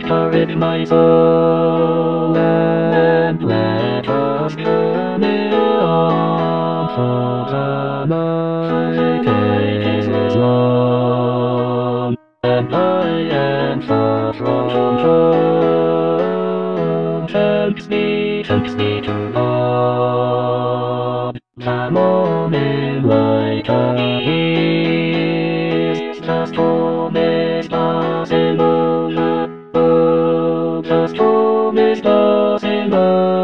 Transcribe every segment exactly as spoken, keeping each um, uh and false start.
encourage my soul, and let us journey on, for the night is long, and I am far from home. Takes me, takes me to Lord. The morning light appears, the storm is passing over. Oh, the storm is passing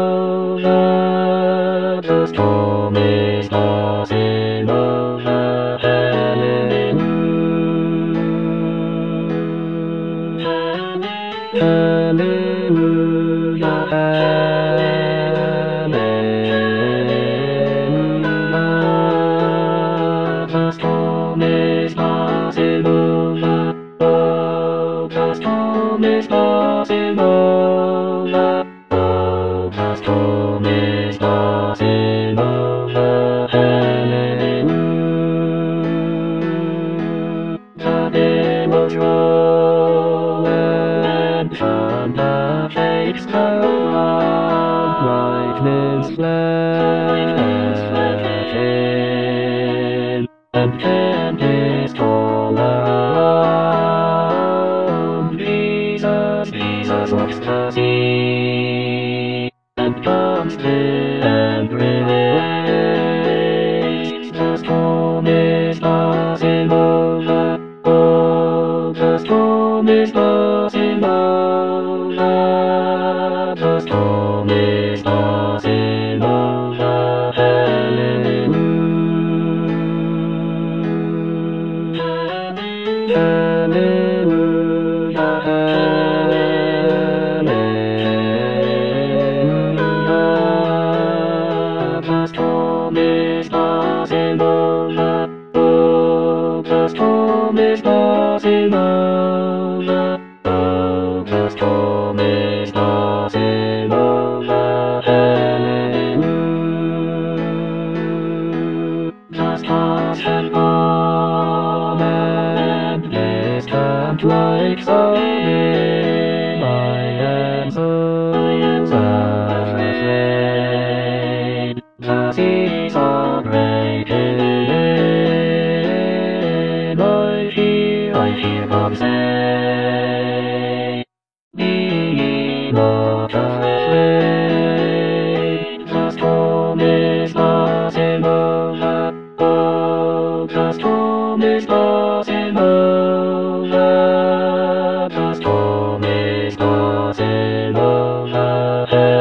over. The storm is passing over. Hallelujah. Hallelujah. Hallelujah. The storm is passing over. Oh, the storm is passing over. Oh, the storm is passing over. Hallelujah. The billows roll and thunder shakes the ground. Lightning's flashing and tempest all around. Jesus, Jesus walks the sea and comes to and relays. The storm is passing over. Oh, the storm is passing over. The storm is passing over. Hallelujah. Hallelujah. Hallelujah. The storm is passing over. Oh, the storm is passing over. Oh, the storm is passing over. Hallelujah. The stars have gone and distant lights are dim. I am so afraid. The seas are breaking in. I hear, I hear God say, be ye not afraid. The storm is passing over. Oh, the storm is passing over. The storm is passing over.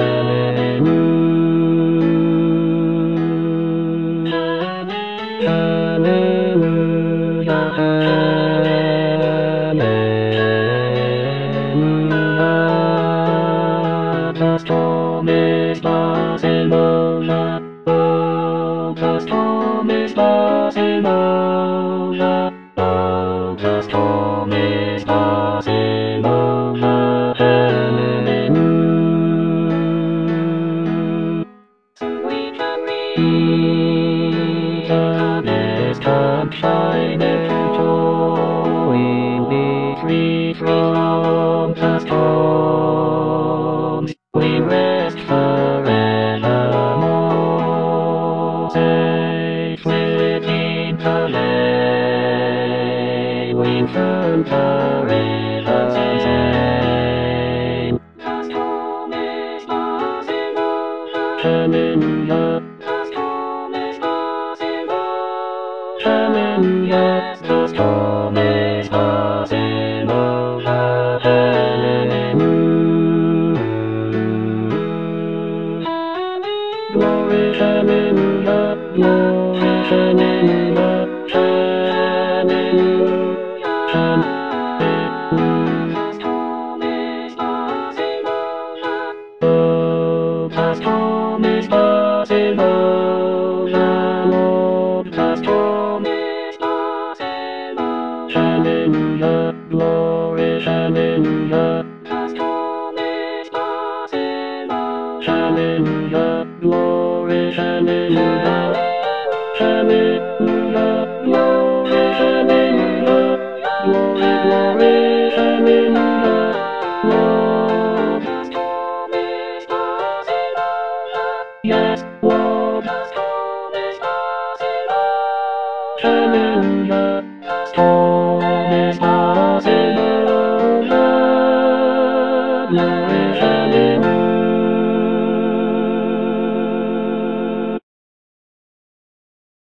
Hallelujah. Hallelujah. Hallelujah. The storm is passing over. Oh, the storm is passing over. Oh, the storm is passing over. Hallelujah. We can reach the distant shining shore. We'll be free from the storms. We rest forevermore, safe within the lane. We turn the river's name. The storm is passing over. Hallelujah. The storm is passing over. Hallelujah. The storm is passing over. Hallelujah. Glory, hallelujah. Glory, hallelujah. Hallelujah. Hallelujah. The storm is passing over. Oh, the storm is passing over. Lord, the storm is passing over. Hallelujah. Glory, hallelujah. The storm is passing over. Hallelujah. Glory, hallelujah. Hallelujah. Glory, hallelujah. Glory, glory, hallelujah. Glory. Custom